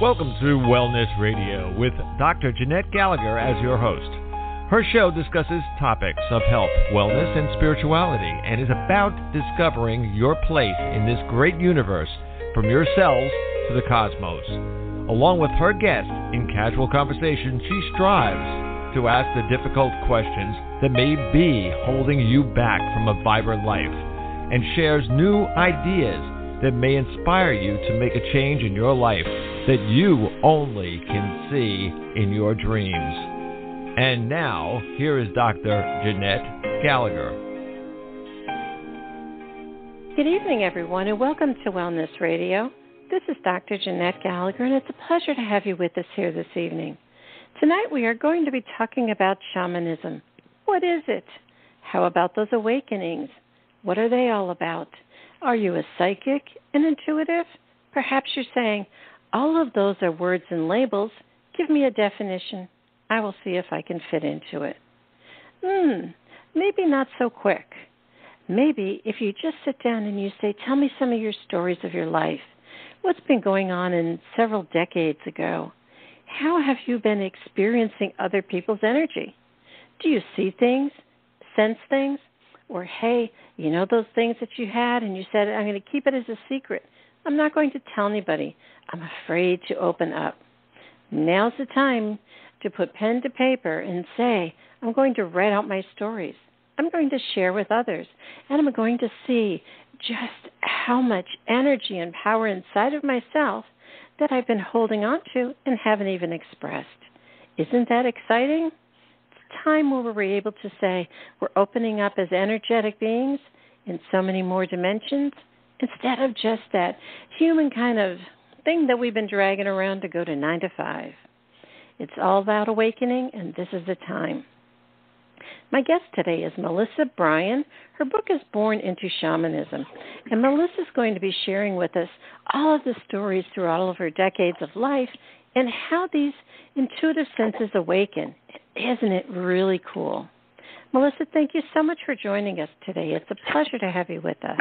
Welcome to Wellness Radio with Dr. Jeanette Gallagher as your host. Her show discusses topics of health, wellness, and spirituality and is about discovering your place in this great universe from your cells to the cosmos. Along with her guests in casual conversation, she strives to ask the difficult questions that may be holding you back from a vibrant life and shares new ideas that may inspire you to make a change in your life that you only can see in your dreams. And now, here is Dr. Jeanette Gallagher. Good evening, everyone, and welcome to Wellness Radio. This is Dr. Jeanette Gallagher, and it's a pleasure to have you with us here this evening. Tonight, we are going to be talking about shamanism. What is it? How about those awakenings? What are they all about? Are you a psychic, an intuitive? Perhaps you're saying, all of those are words and labels. Give me a definition. I will see if I can fit into it. Maybe not so quick. Maybe if you just sit down and you say, tell me some of your stories of your life. What's been going on in several decades ago? How have you been experiencing other people's energy? Do you see things, sense things? Or, hey, you know those things that you had and you said, I'm going to keep it as a secret. I'm not going to tell anybody. I'm afraid to open up. Now's the time to put pen to paper and say, I'm going to write out my stories. I'm going to share with others. And I'm going to see just how much energy and power inside of myself that I've been holding on to and haven't even expressed. Isn't that exciting? It's time where we're able to say we're opening up as energetic beings in so many more dimensions, instead of just that human kind of thing that we've been dragging around to go to 9 to 5. It's all about awakening, and this is the time. My guest today is Melissa Bryan. Her book is Born into Shamanism, and Melissa's going to be sharing with us all of the stories through all of her decades of life and how these intuitive senses awaken. Isn't it really cool? Melissa, thank you so much for joining us today. It's a pleasure to have you with us.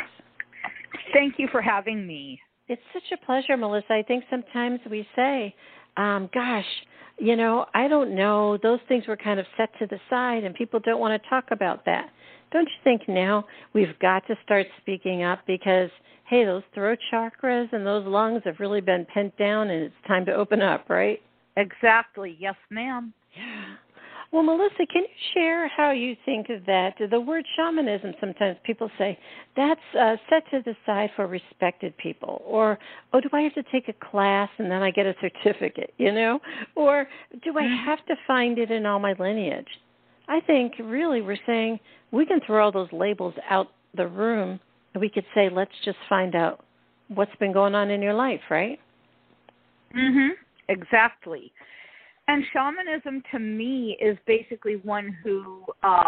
Thank you for having me. It's such a pleasure, Melissa. I think sometimes we say, gosh, you know, I don't know. Those things were kind of set to the side, and people don't want to talk about that. Don't you think now we've got to start speaking up because, hey, those throat chakras and those lungs have really been pent down, and it's time to open up, right? Exactly. Yes, ma'am. Yeah. Well, Melissa, can you share how you think that the word shamanism, sometimes people say, that's set to the side for respected people, or, oh, do I have to take a class and then I get a certificate, you know, or do I have to find it in all my lineage? I think really we're saying we can throw all those labels out the room and we could say, let's just find out what's been going on in your life, right? Exactly. And shamanism to me is basically one who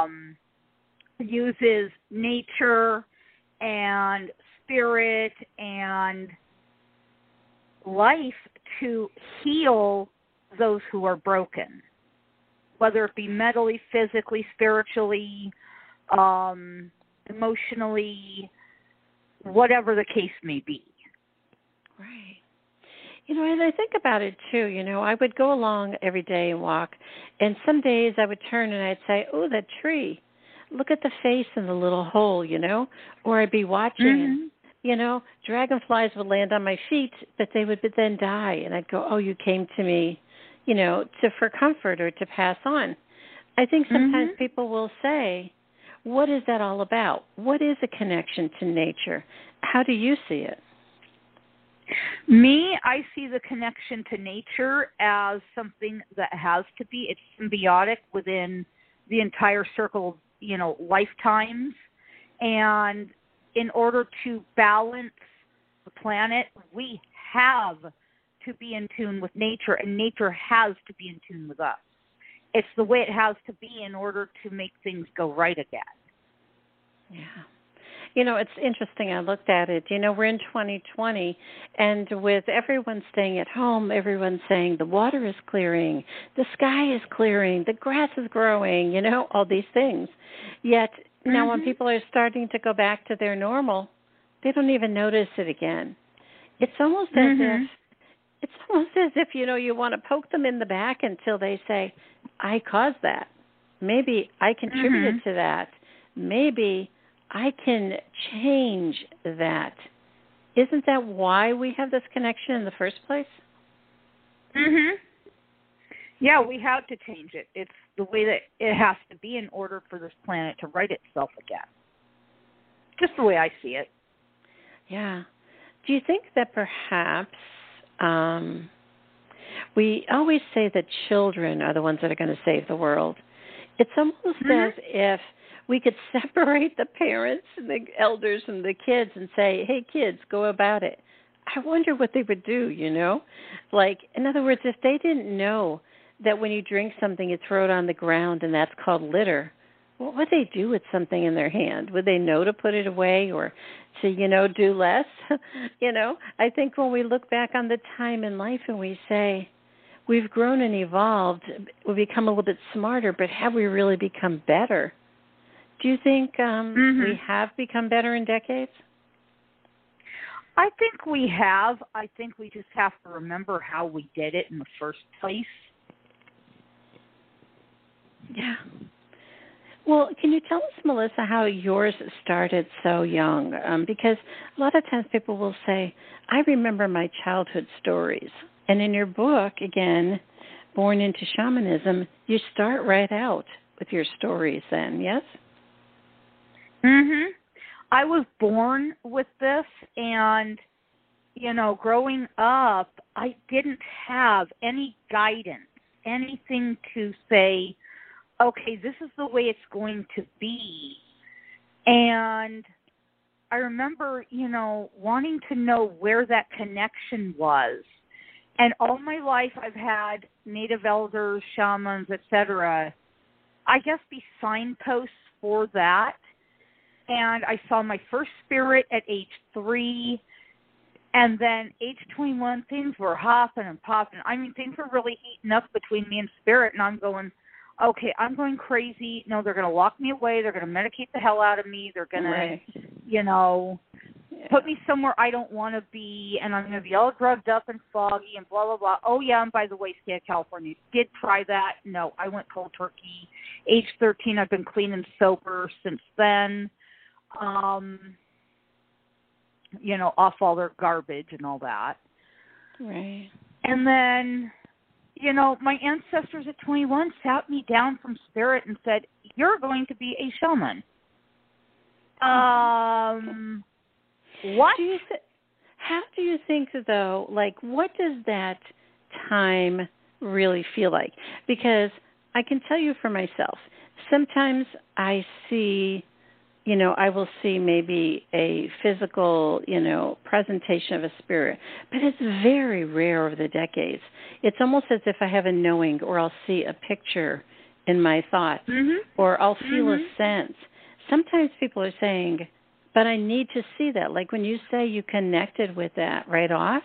uses nature and spirit and life to heal those who are broken, whether it be mentally, physically, spiritually, emotionally, whatever the case may be. Right. You know, and I think about it, too. You know, I would go along every day and walk, and some days I would turn and I'd say, oh, that tree. Look at the face in the little hole, you know. Or I'd be watching, and, you know, dragonflies would land on my feet, but they would then die. And I'd go, oh, you came to me, you know, for comfort or to pass on. I think sometimes people will say, what is that all about? What is a connection to nature? How do you see it? Me, I see the connection to nature as something that has to be. It's symbiotic within the entire circle of, you know, lifetimes. And in order to balance the planet, we have to be in tune with nature, and nature has to be in tune with us. It's the way it has to be in order to make things go right again. Yeah. You know, it's interesting. I looked at it. You know, we're in 2020, and with everyone staying at home, everyone's saying the water is clearing, the sky is clearing, the grass is growing, you know, all these things. Yet now when people are starting to go back to their normal, they don't even notice it again. It's almost as if it's almost as if, you want to poke them in the back until they say, I caused that. Maybe I contributed to that. Maybe I can change that. Isn't that why we have this connection in the first place? Yeah, we have to change it. It's the way that it has to be in order for this planet to right itself again. Just the way I see it. Yeah. Do you think that perhaps we always say that children are the ones that are going to save the world? It's almost as if we could separate the parents and the elders and the kids and say, hey, kids, go about it. I wonder what they would do, Like, in other words, if they didn't know that when you drink something, you throw it on the ground and that's called litter, what would they do with something in their hand? Would they know to put it away or to, do less? I think when we look back on the time in life and we say, we've grown and evolved, we've become a little bit smarter, but have we really become better? Do you think we have become better in decades? I think we have. I think we just have to remember how we did it in the first place. Yeah. Well, can you tell us, Melissa, how yours started so young? Because a lot of times people will say, I remember my childhood stories. And in your book, again, Born into Shamanism, you start right out with your stories then, yes? I was born with this, and, growing up, I didn't have any guidance, anything to say, okay, this is the way it's going to be. And I remember, wanting to know where that connection was. And all my life I've had native elders, shamans, etc., I guess be signposts for that. And I saw my first spirit at age 3. And then age 21, things were hopping and popping. I mean, things were really heating up between me and spirit. And I'm going, okay, I'm going crazy. No, they're going to lock me away. They're going to medicate the hell out of me. They're going to, put me somewhere I don't want to be. And I'm going to be all drugged up and foggy and blah, blah, blah. Oh, yeah, and by the way, state of California, did try that. No, I went cold turkey. Age 13, I've been clean and sober since then. Off all their garbage and all that. Right. And then, my ancestors at 21 sat me down from spirit and said, you're going to be a shaman. What? How do you think, though, like, what does that time really feel like? Because I can tell you for myself, sometimes I see, I will see maybe a physical, presentation of a spirit, but it's very rare over the decades. It's almost as if I have a knowing, or I'll see a picture in my thoughts, or I'll feel a sense. Sometimes people are saying, but I need to see that. Like when you say you connected with that right off,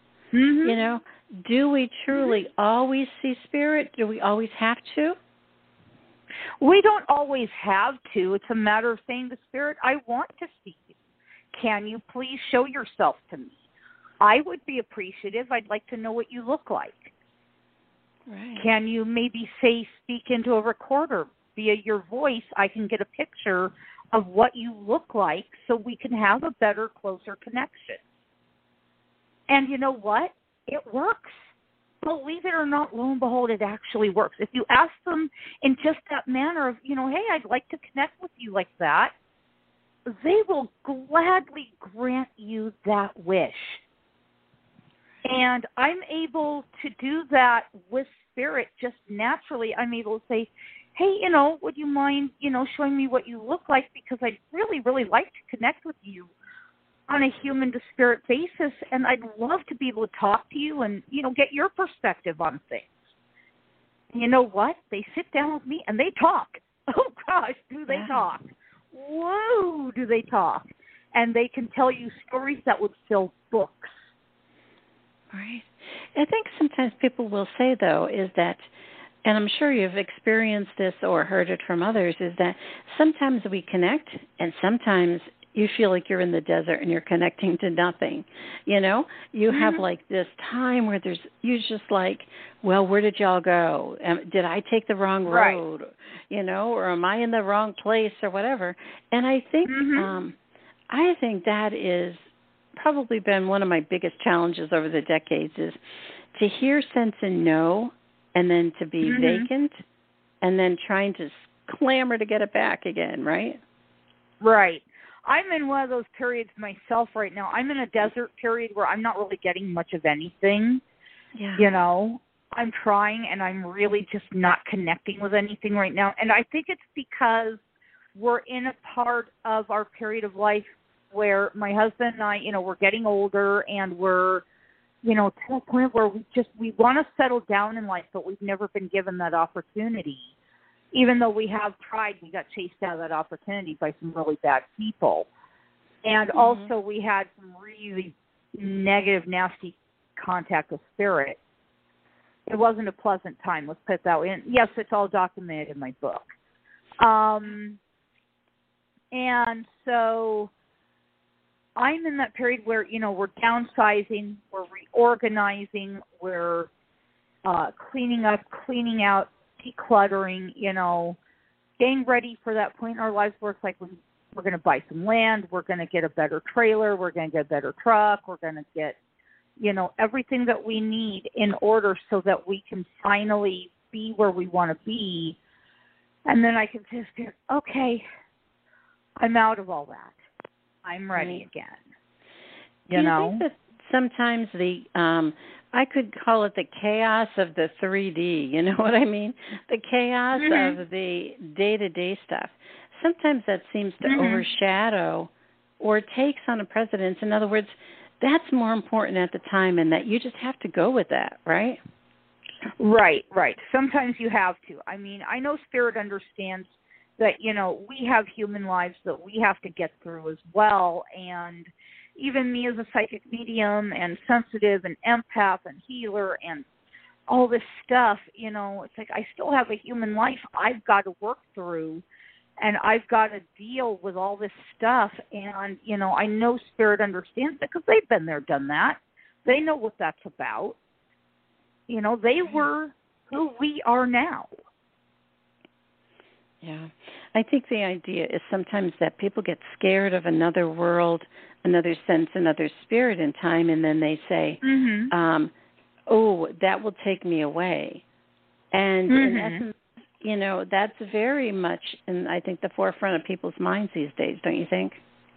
do we truly always see spirit? Do we always have to? We don't always have to. It's a matter of saying to spirit, I want to see you. Can you please show yourself to me? I would be appreciative. I'd like to know what you look like. Right. Can you maybe speak into a recorder via your voice? I can get a picture of what you look like so we can have a better, closer connection. And you know what? It works. Believe it or not, lo and behold, it actually works. If you ask them in just that manner of, hey, I'd like to connect with you like that, they will gladly grant you that wish. And I'm able to do that with spirit just naturally. I'm able to say, hey, would you mind, showing me what you look like? Because I'd really, really like to connect with you on a human-to-spirit basis, and I'd love to be able to talk to you and, get your perspective on things. And you know what? They sit down with me and they talk. Oh, gosh, do they talk. Whoa, do they talk. And they can tell you stories that would fill books. Right. I think sometimes people will say, though, is that, and I'm sure you've experienced this or heard it from others, is that sometimes we connect and sometimes you feel like you're in the desert and you're connecting to nothing. You know, you have like this time where you're just like, well, where did y'all go? Did I take the wrong road? You know, or am I in the wrong place or whatever? And I think that is probably been one of my biggest challenges over the decades, is to hear, sense, and know, and then to be vacant, and then trying to clamor to get it back again, right? Right. I'm in one of those periods myself right now. I'm in a desert period where I'm not really getting much of anything. Yeah. You know, I'm trying, and I'm really just not connecting with anything right now. And I think it's because we're in a part of our period of life where my husband and I, you know, we're getting older, and we're, you know, to a point where we want to settle down in life, but we've never been given that opportunity. Even though we have tried, we got chased out of that opportunity by some really bad people. And also we had some really negative, nasty contact with spirit. It wasn't a pleasant time, let's put it that way. And yes, it's all documented in my book. And so I'm in that period where, you know, we're downsizing, we're reorganizing, we're cleaning up, cleaning out, decluttering, you know, getting ready for that point in our lives where it's like we're going to buy some land, we're going to get a better trailer, we're going to get a better truck, we're going to get, you know, everything that we need in order so that we can finally be where we want to be. And then I can just go, okay, I'm out of all that. I'm ready again. You know? Think that sometimes I could call it the chaos of the 3D, you know what I mean? The chaos of the day-to-day stuff. Sometimes that seems to overshadow or takes on a precedence. In other words, that's more important at the time, and that you just have to go with that, right? Right. Sometimes you have to. I mean, I know Spirit understands that, you know, we have human lives that we have to get through as well, and even me as a psychic medium and sensitive and empath and healer and all this stuff, you know, it's like I still have a human life I've got to work through, and I've got to deal with all this stuff. And, you know, I know Spirit understands that because they've been there, done that. They know what that's about. You know, they were who we are now. Yeah. I think the idea is sometimes that people get scared of another world, another sense, another spirit in time, and then they say, oh, that will take me away. And in essence, you know, that's very much in, I think, the forefront of people's minds these days, don't you think?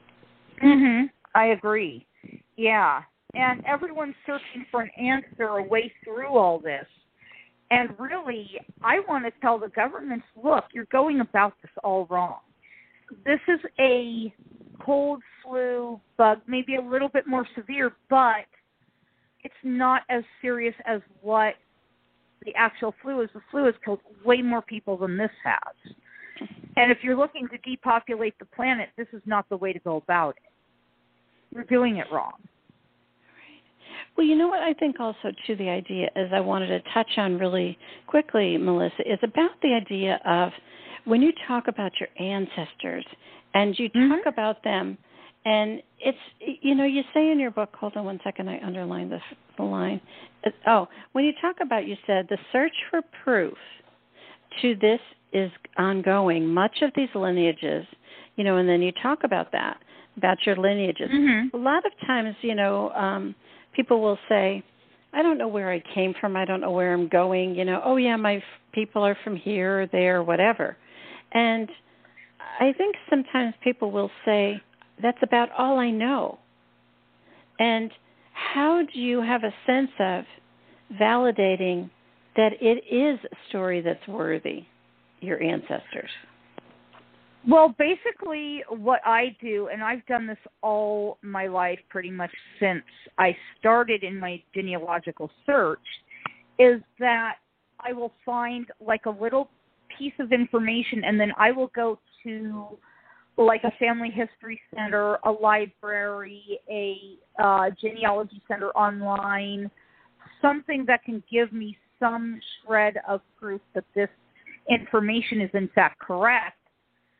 I agree. Yeah. And everyone's searching for an answer, a way through all this. And really, I want to tell the governments, look, you're going about this all wrong. This is a cold flu bug, maybe a little bit more severe, but it's not as serious as what the actual flu is. The flu has killed way more people than this has. And if you're looking to depopulate the planet, this is not the way to go about it. You're doing it wrong. Well, you know what I think also, too, the idea is I wanted to touch on really quickly, Melissa, is about the idea of when you talk about your ancestors and you talk about them, and it's, you know, you say in your book, hold on one second, I underlined the line. When you talk about, you said, the search for proof to this is ongoing, much of these lineages, you know, and then you talk about that, about your lineages. A lot of times, you know, people will say, I don't know where I came from. I don't know where I'm going. You know, oh, yeah, my people are from here or there, whatever. And I think sometimes people will say, that's about all I know. And how do you have a sense of validating that it is a story that's worthy, your ancestors? Well, basically what I do, and I've done this all my life pretty much since I started in my genealogical search, is that I will find like a little piece of information, and then I will go to like a family history center, a library, a genealogy center online, something that can give me some shred of proof that this information is in fact correct.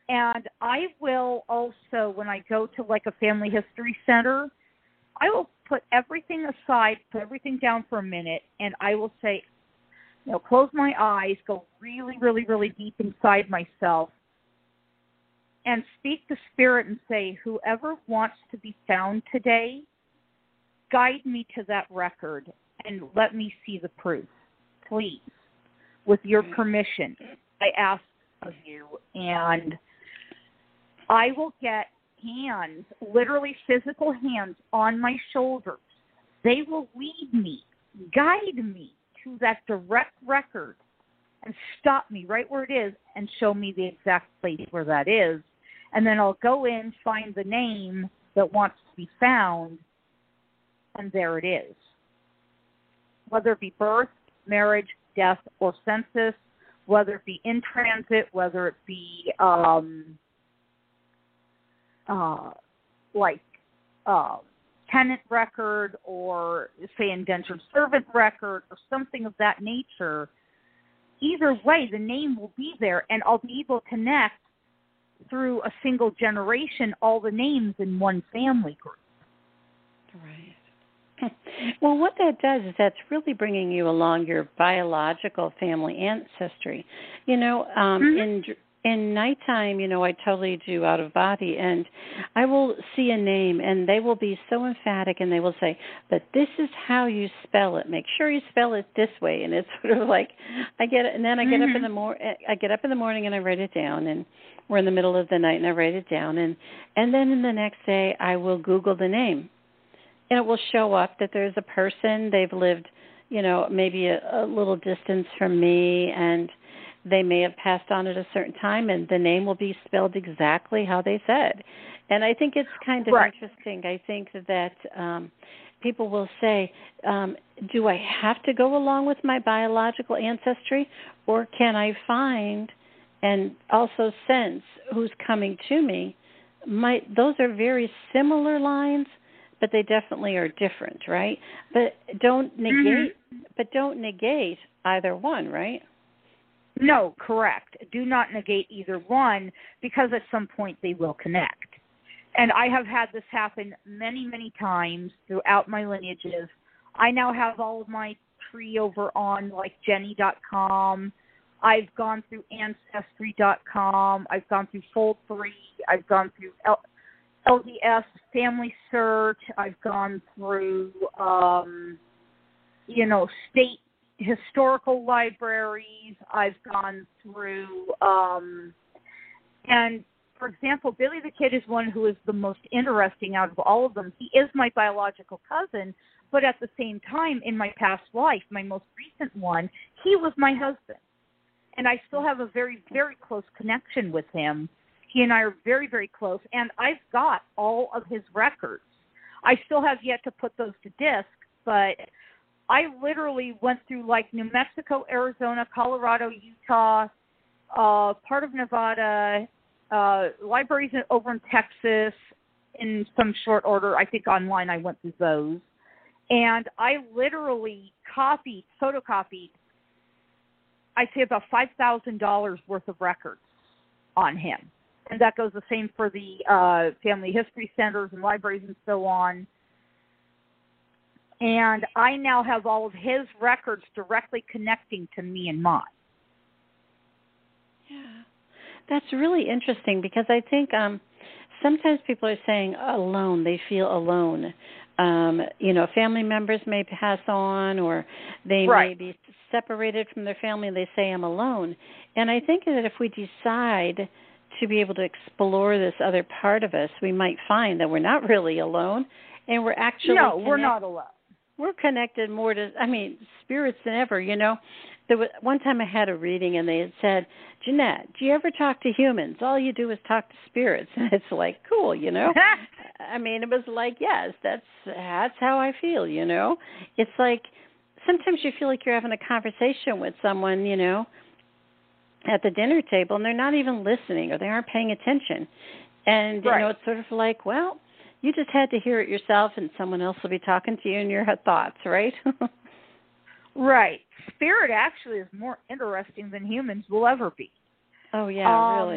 And I will also, when I go to like a family history center, I will put everything aside, put everything down for a minute, and I will say, close my eyes, go really, really, really deep inside myself, and speak to Spirit and say, whoever wants to be found today, guide me to that record and let me see the proof, please. With your permission, I ask of you. And I will get hands, literally physical hands on my shoulders. They will lead me, guide me to that direct record and stop me right where it is and show me the exact place where that is. And then I'll go in, find the name that wants to be found, and there it is. Whether it be birth, marriage, death, or census, whether it be in transit, whether it be tenant record or, say, indentured servant record or something of that nature, either way, the name will be there, and I'll be able to connect through a single generation all the names in one family group. Right. Well, what that does is that's really bringing you along your biological family ancestry. In nighttime, I totally do out of body, and I will see a name, and they will be so emphatic, and they will say, but this is how you spell it. Make sure you spell it this way. And it's sort of like I get it, and then I get up in the morning and I write it down, and we're in the middle of the night and I write it down, and then in the next day I will Google the name, and it will show up that there's a person, they've lived, maybe a little distance from me, and they may have passed on at a certain time, and the name will be spelled exactly how they said. And I think it's kind of interesting. I think that people will say, do I have to go along with my biological ancestry, or can I find and also sense who's coming to me? Those are very similar lines, but they definitely are different, right? But don't negate either one, right? No, correct. Do not negate either one, because at some point they will connect. And I have had this happen many, many times throughout my lineages. I now have all of my tree over on like Jenny.com. I've gone through Ancestry.com. I've gone through Fold3. I've gone through LDS Family Search. I've gone through, state historical libraries. I've gone through, and for example, Billy the Kid is one who is the most interesting out of all of them. He is my biological cousin, but at the same time, in my past life, my most recent one, he was my husband. And I still have a very, very close connection with him. He and I are very, very close, and I've got all of his records. I still have yet to put those to disc, but I literally went through like New Mexico, Arizona, Colorado, Utah, part of Nevada, libraries over in Texas in some short order. I think online I went through those. And I literally photocopied, I'd say about $5,000 worth of records on him. And that goes the same for the family history centers and libraries and so on. And I now have all of his records directly connecting to me and mine. Yeah, that's really interesting, because I think sometimes people are saying alone, they feel alone. Family members may pass on, or they may be separated from their family, and they say, I'm alone. And I think that if we decide to be able to explore this other part of us, we might find that we're not really alone, and we're actually we're not alone. We're connected more to, spirits than ever, There was, one time I had a reading, and they had said, Jeanette, do you ever talk to humans? All you do is talk to spirits. And it's like, cool, It was like, yes, that's how I feel, It's like sometimes you feel like you're having a conversation with someone, at the dinner table, and they're not even listening, or they aren't paying attention. And, it's sort of like, well, you just had to hear it yourself, and someone else will be talking to you in your thoughts, right? Right. Spirit actually is more interesting than humans will ever be. Oh, yeah, really.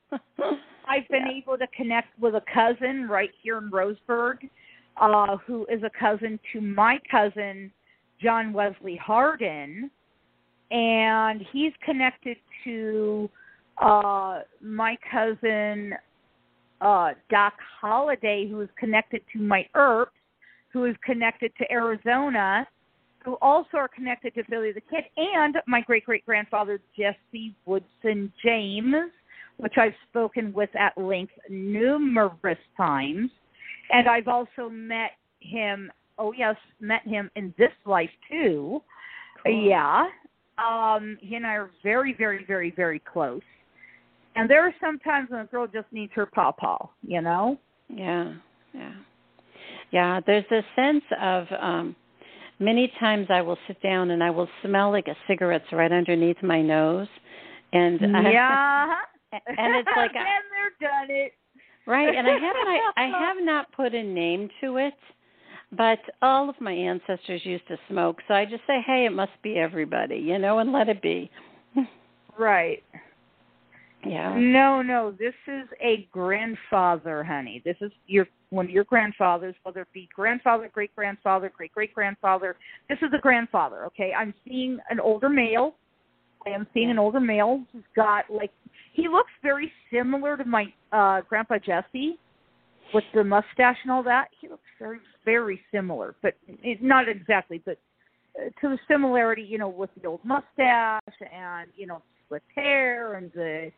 I've been able to connect with a cousin right here in Roseburg, who is a cousin to my cousin, John Wesley Hardin, and he's connected to my cousin, Doc Holliday, who is connected to my Earps, who is connected to Arizona, who also are connected to Billy the Kid, and my great-great-grandfather, Jesse Woodson James, which I've spoken with at length numerous times. And I've also met him, met him in this life, too. Cool. Yeah. He and I are very, very, very, very close. And there are some times when a girl just needs her pawpaw, you know? Yeah, yeah. Yeah, there's a sense of many times I will sit down and I will smell like a cigarette's right underneath my nose. And yeah. And it's like and they're done it. Right, and I have not put a name to it, but all of my ancestors used to smoke, so I just say, hey, it must be everybody, you know, and let it be. Right. Yeah. No, this is a grandfather, honey. This is one of your grandfathers, whether it be grandfather, great-grandfather, great-great-grandfather. This is a grandfather, okay? I'm seeing an older male. I am seeing an older male who's got, he looks very similar to my Grandpa Jesse with the mustache and all that. He looks very, very similar, but not exactly, but to the similarity, you know, with the old mustache and, you know, split hair and the,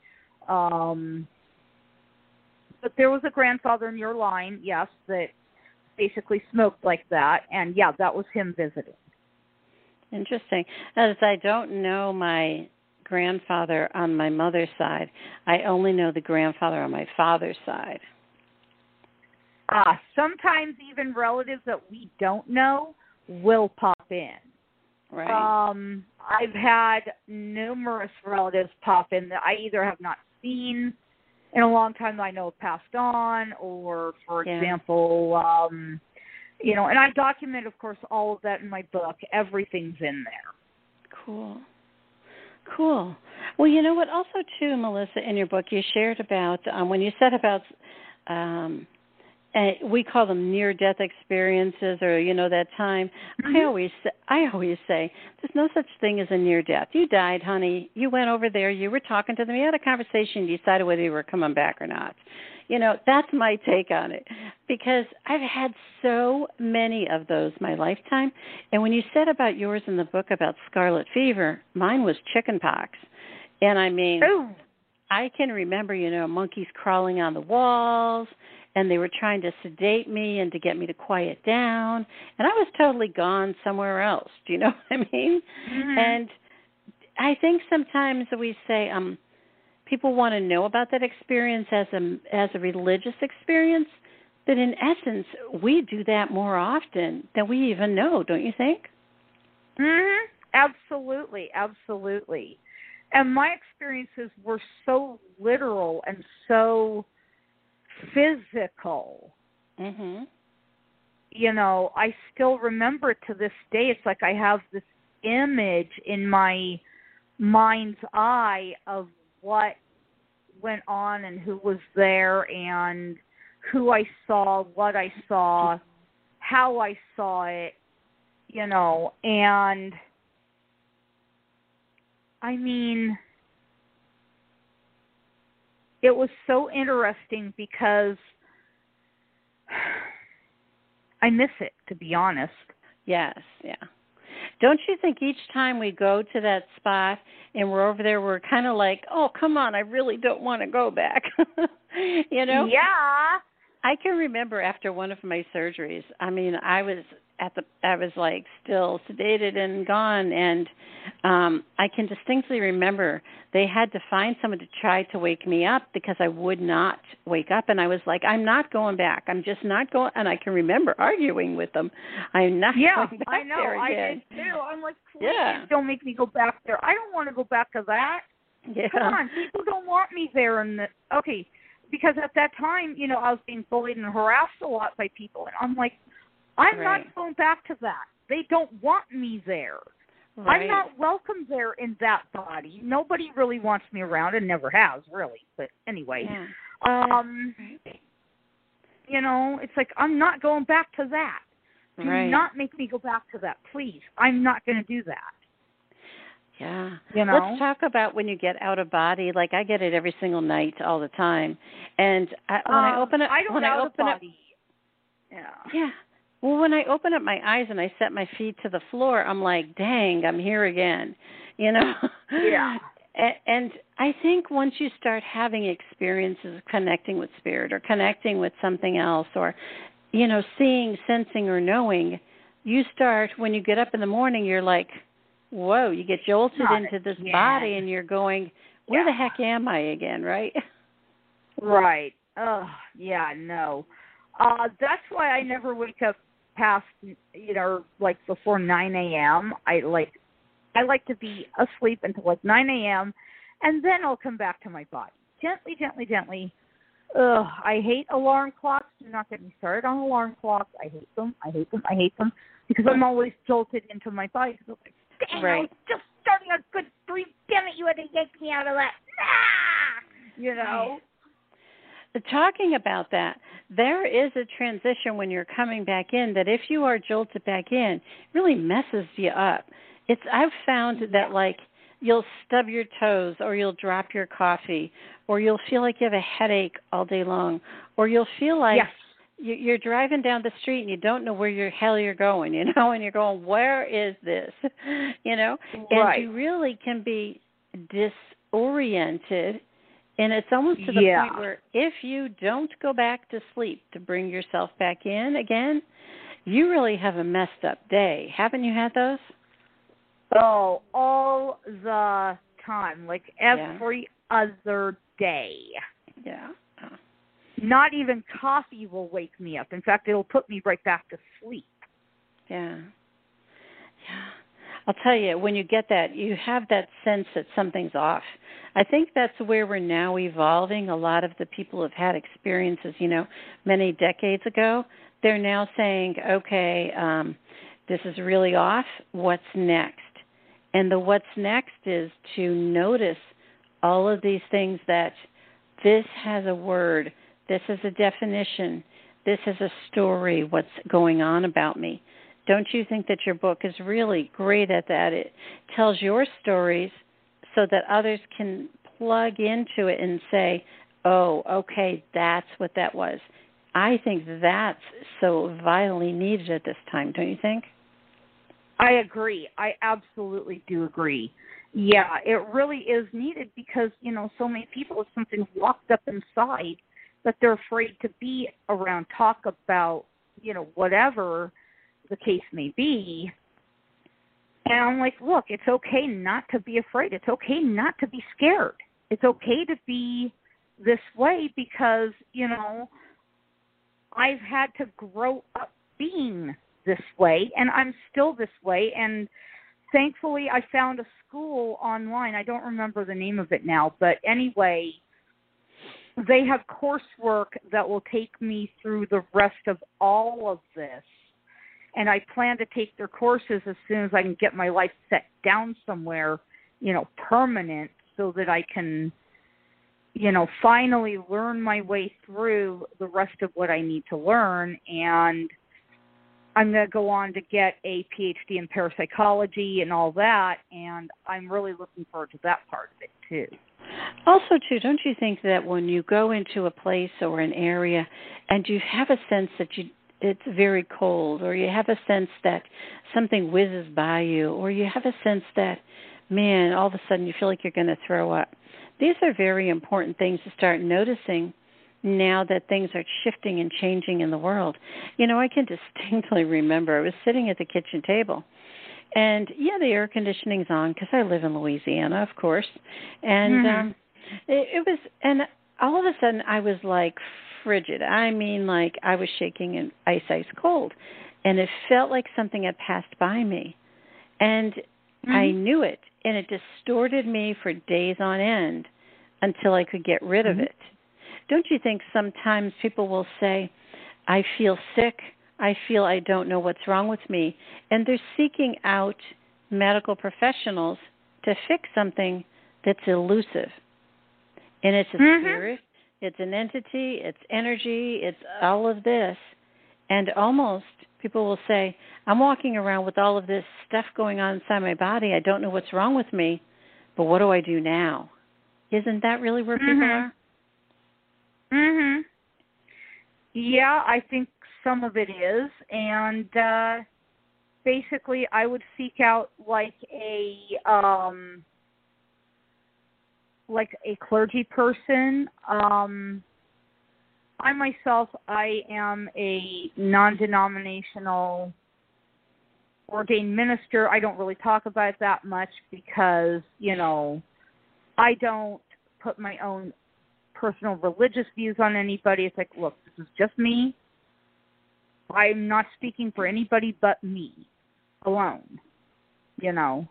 but there was a grandfather in your line, yes, that basically smoked like that, and yeah, that was him visiting. Interesting. As I don't know my grandfather on my mother's side, I only know the grandfather on my father's side. Sometimes even relatives that we don't know will pop in. Right. I've had numerous relatives pop in that I either have not seen in a long time that I know have passed on, or, for example, you know, and I document, of course, all of that in my book. Everything's in there. Cool. Well, you know what? Also, too, Melissa, in your book, you shared about when you said about we call them near-death experiences, or you know, that time. Mm-hmm. I always say there's no such thing as a near-death. You died, honey. You went over there. You were talking to them. You had a conversation. You decided whether you were coming back or not. You know, that's my take on it, because I've had so many of those my lifetime. And when you said about yours in the book about scarlet fever, mine was chicken pox. And I mean, I can remember, you know, monkeys crawling on the walls, and they were trying to sedate me and to get me to quiet down. And I was totally gone somewhere else. Do you know what I mean? Mm-hmm. And I think sometimes we say, people want to know about that experience as a religious experience, but in essence, we do that more often than we even know, don't you think? Mm-hmm. Absolutely. And my experiences were so literal and so physical. Mm-hmm. You know, I still remember it to this day. It's like I have this image in my mind's eye of what went on and who was there and who I saw, what I saw, how I saw it, you know, and I mean, it was so interesting because I miss it, to be honest. Yes, yeah. Don't you think each time we go to that spot and we're over there, we're kind of like, oh, come on, I really don't want to go back. You know? Yeah. I can remember after one of my surgeries, I mean, I was like still sedated and gone, and I can distinctly remember they had to find someone to try to wake me up because I would not wake up, and I was like, I'm not going back. I'm just not going. And I can remember arguing with them. I'm not going back I know. there again. I did too. I'm like, please don't make me go back there. I don't want to go back to that. Yeah. Come on, people don't want me there. Okay, because at that time, you know, I was being bullied and harassed a lot by people, and I'm like, I'm not going back to that. They don't want me there. Right. I'm not welcome there in that body. Nobody really wants me around and never has, really. But anyway, you know, it's like, I'm not going back to that. Do not make me go back to that, please. I'm not going to do that. Yeah. You know? Let's talk about when you get out of body. Like, I get it every single night, all the time. And when I open up, I don't out of body. Yeah. Well, when I open up my eyes and I set my feet to the floor, I'm like, dang, I'm here again. You know? Yeah. And I think once you start having experiences of connecting with spirit or connecting with something else or, you know, seeing, sensing, or knowing, you start, when you get up in the morning, you're like, whoa, you get jolted into this body and you're going, where the heck am I again, right? Right. Oh, yeah, no. That's why I never wake up past, you know, like before 9 a.m. I like to be asleep until like 9 a.m. and then I'll come back to my body. Gently, gently, gently. Ugh, I hate alarm clocks. Do not get me started on alarm clocks. I hate them. I hate them. I hate them because I'm always jolted into my body. Because I'm like, dang, I was just starting a good sleep. Damn it, you had to yank me out of that. Ah! You know? Talking about that, there is a transition when you're coming back in that if you are jolted back in, really messes you up. I've found that, like, you'll stub your toes or you'll drop your coffee or you'll feel like you have a headache all day long or you'll feel like you're driving down the street and you don't know where the hell you're going, you know, and you're going, where is this, you know? And you really can be disoriented. And it's almost to the point where if you don't go back to sleep to bring yourself back in again, you really have a messed up day. Haven't you had those? Oh, all the time, like every other day. Yeah. Not even coffee will wake me up. In fact, it'll put me right back to sleep. Yeah. I'll tell you, when you get that, you have that sense that something's off. I think that's where we're now evolving. A lot of the people who have had experiences, you know, many decades ago, they're now saying, okay, this is really off. What's next? And the what's next is to notice all of these things that this has a word, this has a definition, this has a story, what's going on about me. Don't you think that your book is really great at that? It tells your stories so that others can plug into it and say, oh, okay, that's what that was. I think that's so vitally needed at this time, don't you think? I agree. I absolutely do agree. Yeah, it really is needed because, you know, so many people have something locked up inside that they're afraid to be around, talk about, you know, whatever the case may be. And I'm like, look, it's okay not to be afraid. It's okay not to be scared. It's okay to be this way because, you know, I've had to grow up being this way, and I'm still this way. And thankfully, I found a school online. I don't remember the name of it now, but anyway, they have coursework that will take me through the rest of all of this. And I plan to take their courses as soon as I can get my life set down somewhere, you know, permanent, so that I can, you know, finally learn my way through the rest of what I need to learn. And I'm going to go on to get a PhD in parapsychology and all that, and I'm really looking forward to that part of it, too. Also, too, don't you think that when you go into a place or an area and you have a sense that it's very cold, or you have a sense that something whizzes by you, or you have a sense that, man, all of a sudden you feel like you're going to throw up, these are very important things to start noticing now that things are shifting and changing in the world. You know, I can distinctly remember I was sitting at the kitchen table, and, the air conditioning's on because I live in Louisiana, of course, and it was, and all of a sudden I was like frigid. I mean, like I was shaking and ice cold, and it felt like something had passed by me, and I knew it, and it distorted me for days on end until I could get rid of it. Don't you think sometimes people will say, I feel sick, I feel I don't know what's wrong with me, and they're seeking out medical professionals to fix something that's elusive. And it's a spirit, it's an entity, it's energy, it's all of this. And almost people will say, I'm walking around with all of this stuff going on inside my body. I don't know what's wrong with me, but what do I do now? Isn't that really where people are? Yeah, I think some of it is. And basically I would seek out like a clergy person. I myself, I am a non-denominational ordained minister. I don't really talk about it that much because, you know, I don't put my own personal religious views on anybody. It's like, look, this is just me. I'm not speaking for anybody but me alone, you know.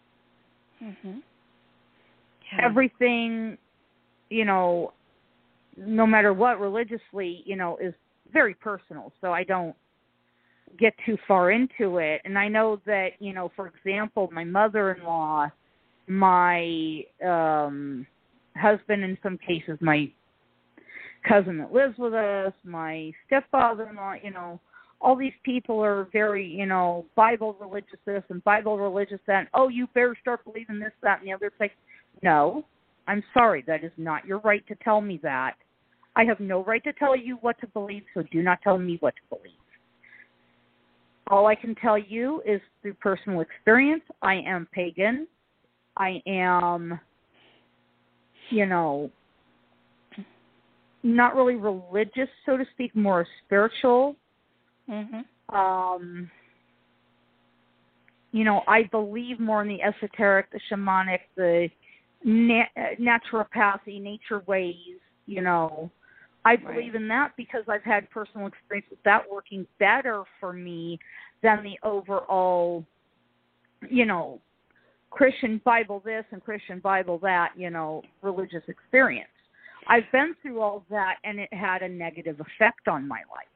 Everything, you know, no matter what religiously, you know, is very personal. So I don't get too far into it. And I know that, you know, for example, my mother-in-law, my husband, in some cases, my cousin that lives with us, my stepfather-in-law, you know, all these people are very, you know, Bible religious this and Bible religious that. And, oh, you better start believing this, that, and the other. It's like, no, I'm sorry. That is not your right to tell me that. I have no right to tell you what to believe, so do not tell me what to believe. All I can tell you is through personal experience. I am pagan. I am, you know, not really religious, so to speak, more spiritual. You know, I believe more in the esoteric, the shamanic, the naturopathy, nature ways, you know. I believe in that because I've had personal experience with that working better for me than the overall, you know, Christian Bible this and Christian Bible that, you know, religious experience. I've been through all that, and it had a negative effect on my life.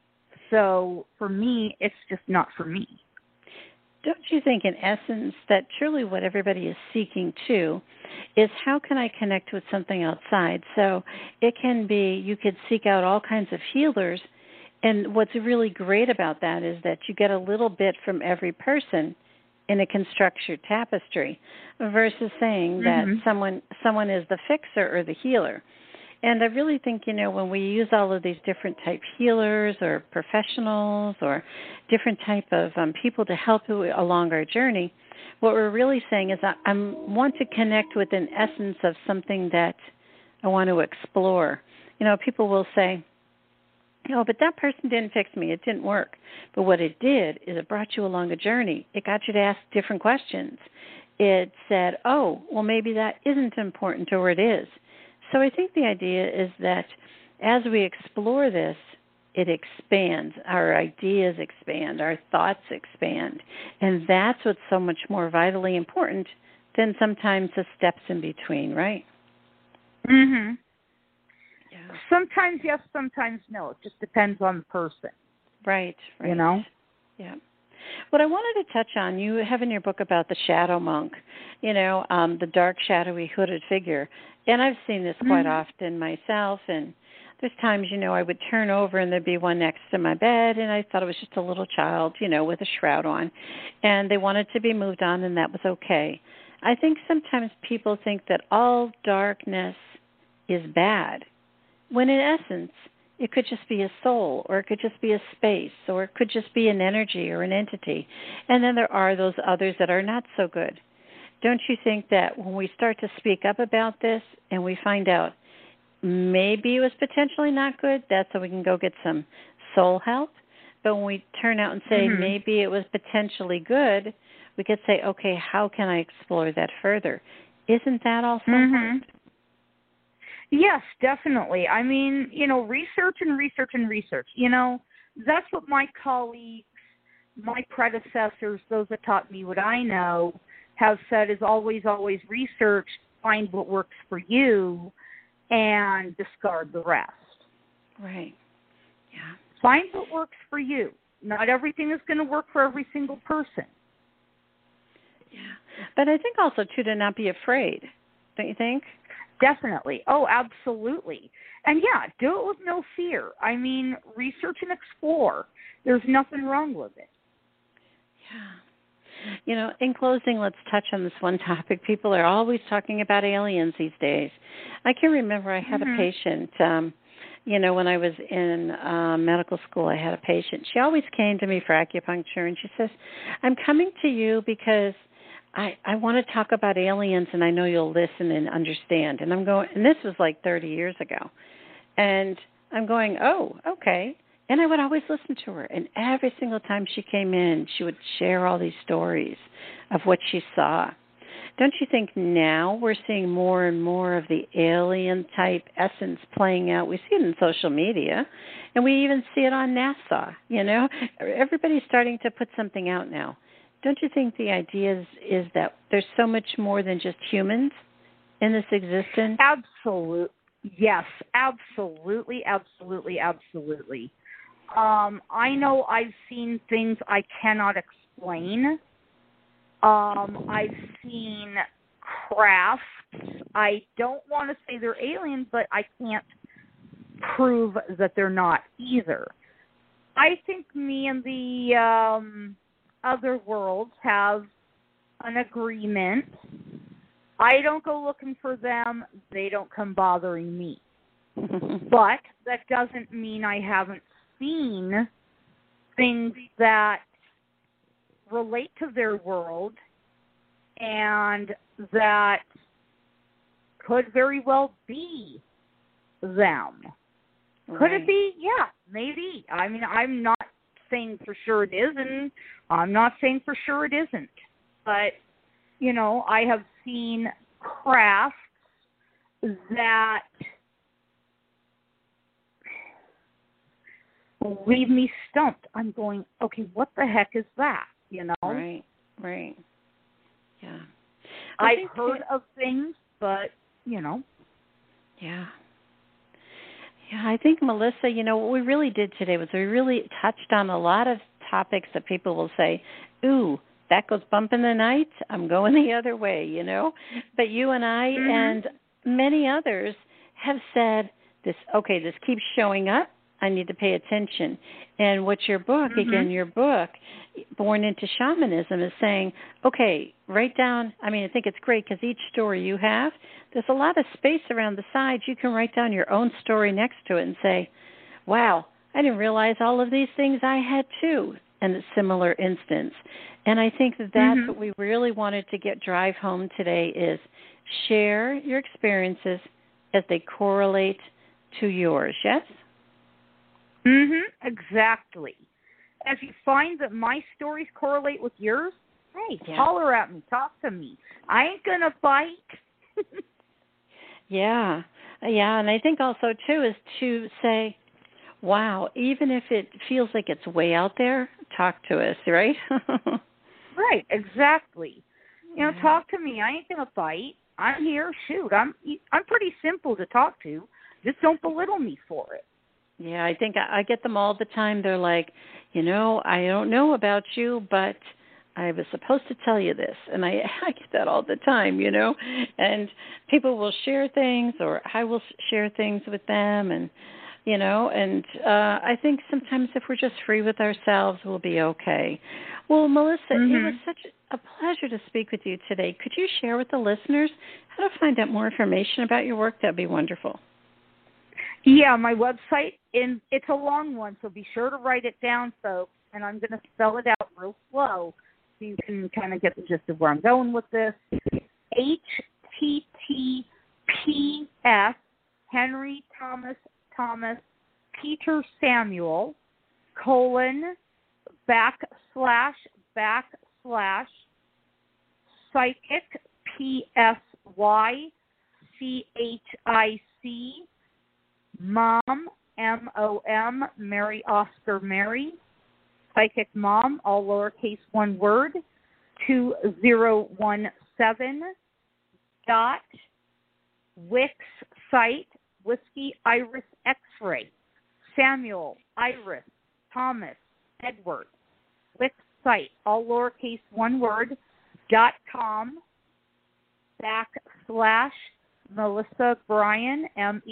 So for me, it's just not for me. Don't you think, in essence, that truly what everybody is seeking to is how can I connect with something outside? So it can be, you could seek out all kinds of healers, and what's really great about that is that you get a little bit from every person, and it constructs your tapestry, versus saying that someone is the fixer or the healer. And I really think, you know, when we use all of these different type healers or professionals or different type of people to help you along our journey, what we're really saying is I want to connect with an essence of something that I want to explore. You know, people will say, oh, but that person didn't fix me. It didn't work. But what it did is it brought you along a journey. It got you to ask different questions. It said, oh, well, maybe that isn't important or it is. So I think the idea is that as we explore this, it expands. Our ideas expand. Our thoughts expand. And that's what's so much more vitally important than sometimes the steps in between, right? Yeah. Sometimes yes, sometimes no. It just depends on the person. Right. You know? Yeah. What I wanted to touch on, you have in your book about the shadow monk, you know, the dark, shadowy, hooded figure. And I've seen this quite often myself. And there's times, you know, I would turn over and there'd be one next to my bed, and I thought it was just a little child, you know, with a shroud on. And they wanted to be moved on, and that was okay. I think sometimes people think that all darkness is bad, when in essence, it could just be a soul, or it could just be a space, or it could just be an energy or an entity. And then there are those others that are not so good. Don't you think that when we start to speak up about this and we find out maybe it was potentially not good, that's so we can go get some soul help? But when we turn out and say maybe it was potentially good, we could say, okay, how can I explore that further? Isn't that also important? Yes, definitely. I mean, you know, research. You know, that's what my colleagues, my predecessors, those that taught me what I know, have said is always, always research, find what works for you, and discard the rest. Right. Yeah. Find what works for you. Not everything is going to work for every single person. But I think also, too, to not be afraid. Don't you think? Definitely. Oh, absolutely. And yeah, do it with no fear. I mean, research and explore. There's nothing wrong with it. Yeah. You know, in closing, let's touch on this one topic. People are always talking about aliens these days. I can remember I had a patient, when I was in medical school, I had a patient. She always came to me for acupuncture, and she says, I'm coming to you because I want to talk about aliens, and I know you'll listen and understand. And I'm going, and this was like 30 years ago. And I'm going, oh, okay. And I would always listen to her. And every single time she came in, she would share all these stories of what she saw. Don't you think now we're seeing more and more of the alien-type essence playing out? We see it in social media, and we even see it on NASA, Everybody's starting to put something out now. Don't you think the idea is that there's so much more than just humans in this existence? Absolutely. Yes, absolutely, absolutely, absolutely. I know I've seen things I cannot explain. I've seen crafts. I don't want to say they're aliens, but I can't prove that they're not either. I think me and the other worlds have an agreement. I don't go looking for them. They don't come bothering me. But that doesn't mean I haven't seen things that relate to their world and that could very well be them. Right. Could it be? Yeah, maybe. I mean, I'm not saying for sure it is, and I'm not saying for sure it isn't. But, I have seen crafts that leave me stumped. I'm going, okay, what the heck is that? Right. Yeah. I've heard of things, but, Yeah. Yeah, I think, Melissa, what we really did today was we really touched on a lot of topics that people will say, ooh, that goes bump in the night, I'm going the other way, But you and I and many others have said, this keeps showing up, I need to pay attention. And what your book, your book, Born into Shamanism, is saying, okay, write down, I think it's great because each story you have, there's a lot of space around the sides. You can write down your own story next to it and say, wow, I didn't realize all of these things I had too in a similar instance. And I think that's what we really wanted to drive home today is share your experiences as they correlate to yours, yes? Exactly. If you find that my stories correlate with yours, hey, holler at me, talk to me. I ain't going to bite. Yeah, and I think also, too, is to say, wow, even if it feels like it's way out there, talk to us, right? Right, exactly. Talk to me. I ain't going to bite. I'm here. Shoot, I'm pretty simple to talk to. Just don't belittle me for it. Yeah, I think I get them all the time. They're like, I don't know about you, but I was supposed to tell you this. And I get that all the time, And people will share things or I will share things with them. And, I think sometimes if we're just free with ourselves, we'll be okay. Well, Melissa, it was such a pleasure to speak with you today. Could you share with the listeners how to find out more information about your work? That'd be wonderful. Yeah, my website, and it's a long one, so be sure to write it down, folks, and I'm going to spell it out real slow so you can kind of get the gist of where I'm going with this. HTTPS, Henry Thomas Peter Samuel, / psychic, PSYCHIC, Mom, MOM, Mary Oscar Mary, Psychic Mom, all lowercase, one word, 2017, Wix site, Whiskey Iris X-ray, Samuel, Iris, Thomas, Edward, Wix site, all lowercase, one word, Melissa Bryan,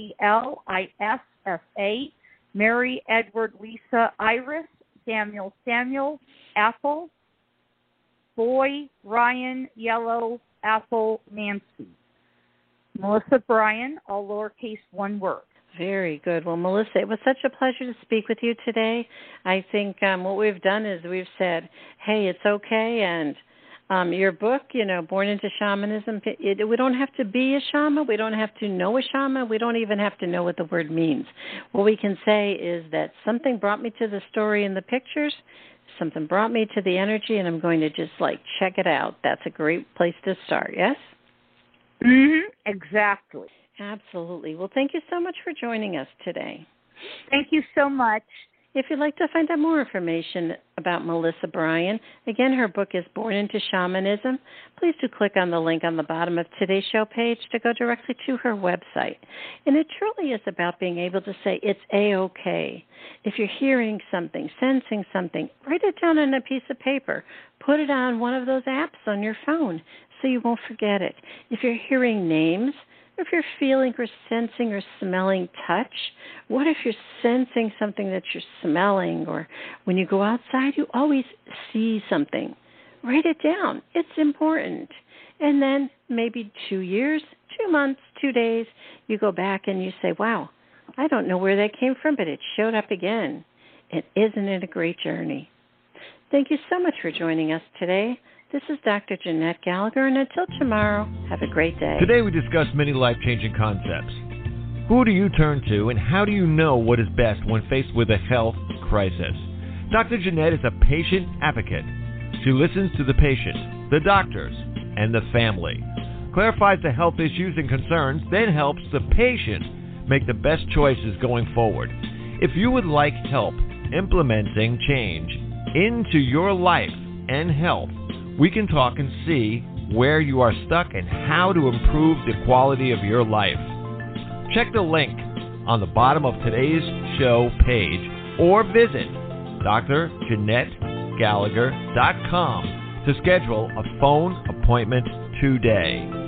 Melissa, Mary, Edward, Lisa, Iris, Samuel, Apple, Boy, Ryan, Yellow, Apple, Nancy. Melissa Bryan, all lowercase, one word. Very good. Well, Melissa, it was such a pleasure to speak with you today. I think what we've done is we've said, hey, it's okay, and your book, Born into Shamanism, we don't have to be a shaman. We don't have to know a shaman. We don't even have to know what the word means. What we can say is that something brought me to the story and the pictures, something brought me to the energy, and I'm going to just, check it out. That's a great place to start, yes? Exactly. Absolutely. Well, thank you so much for joining us today. Thank you so much. If you'd like to find out more information about Melissa Bryan, again, her book is Born into Shamanism. Please do click on the link on the bottom of today's show page to go directly to her website. And it truly is about being able to say it's A-OK. If you're hearing something, sensing something, write it down on a piece of paper. Put it on one of those apps on your phone so you won't forget it. If you're hearing names, if you're feeling or sensing or smelling touch, what if you're sensing something that you're smelling, or when you go outside, you always see something? Write it down. It's important. And then maybe 2 years, 2 months, 2 days, you go back and you say, wow, I don't know where that came from, but it showed up again. And isn't it a great journey? Thank you so much for joining us today. This is Dr. Jeanette Gallagher, and until tomorrow, have a great day. Today we discussed many life-changing concepts. Who do you turn to, and how do you know what is best when faced with a health crisis? Dr. Jeanette is a patient advocate. She listens to the patient, the doctors, and the family, clarifies the health issues and concerns, then helps the patient make the best choices going forward. If you would like help implementing change into your life and health, we can talk and see where you are stuck and how to improve the quality of your life. Check the link on the bottom of today's show page or visit drjeanettegallagher.com to schedule a phone appointment today.